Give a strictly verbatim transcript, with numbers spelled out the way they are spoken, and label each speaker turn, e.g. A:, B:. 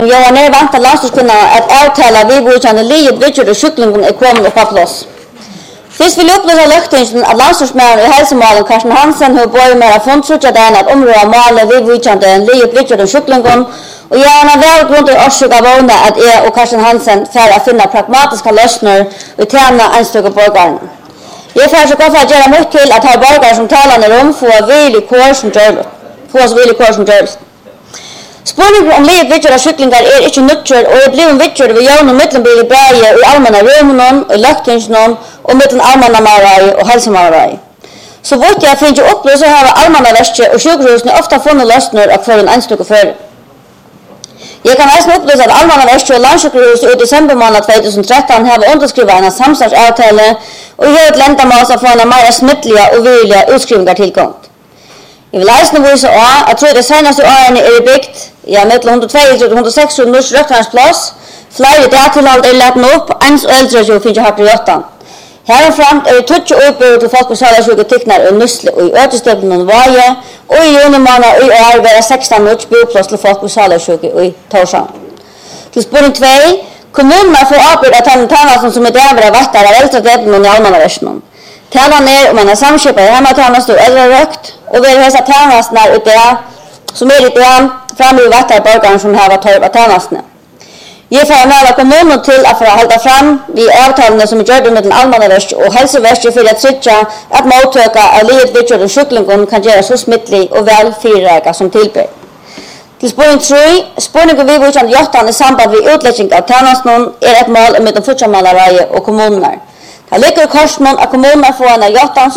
A: Jag har nere vant att landstyrskvinna att avtala vid godkända livet vidtjord och sjuklingen är kommande på plats. Først vil jeg opplyse løgtingen at landstyrsmannen i helsemålen Karsten Hansen har både med å funnet trutja den at området målet vid godkjende livet vidtjord og sjuklingen, og jeg har vel grunn til årsøk av vågne at jeg og Karsten Hansen får å finne pragmatiske løsninger og tjene en stykke borgeren. Jeg får så godt for å gjøre mot til at her borgere som taler i rom får villig kår som gjør det. Får oss villig kår som gjør det. Spørningen om livet vidtjord av syklinger er ikke nødtjør, og jeg blir om vidtjord ved jævn og midtlenbil i breie og i allmenne rummen, i løgtingen og midtlen allmenne marai og helsemarei. Så vart jeg finner opp, så har allmannaverket og sjukhusene ofte funnet løsninger av for en enstykke før. Jeg kan nesten opplyse at allmannaverket og landsjukhuset i desember måned tjugo tretton har underskrivet en samstartsavtale og gjør et lendamål som får en mer smittlige og virlige utskrivinger tilkomst. Jeg vil leisende vise også at tror det seneste årene er bygd ja, mellom hundre og två og hundre og seks norsk røktansplass. Flere dagtilhold er lett opp, ens og eldre som finner hardt i Jottan. Herframt er det tøtje utbud til folk på Salarsjuke Tikkner og Nusle og i Øtestøkken og Vaje, og i juni måned og i år vil det seksten norsk boplass til folk på Salarsjuke og i Torshavn. Til spørning to, kommunene får avbud av tannene som i dag vil ha vært der av eldre delen i allmannaversjonen. Tannene er om man er samkjøpet i hjemmetannene og eldre røkt, og vil hese tannene ut der, som er i dag, fremme i vært der borgeren som har vært tørv av tannene. Jeg får nære kommunen til å holde frem de avtalene som er gjort med den allmannaverket og helseverket for å trygge at mottøker av livet vidtjord og sjuklingen kan gjøre så smittelig og vel fyrrega som tilbyr. Til spørning tre, spørningen vi godkjent Jottan i samband med utlegging av tannene er et mål mellom fortsammalareie og kommuner. Det ligger i korsmål at kommuner får en av Jottan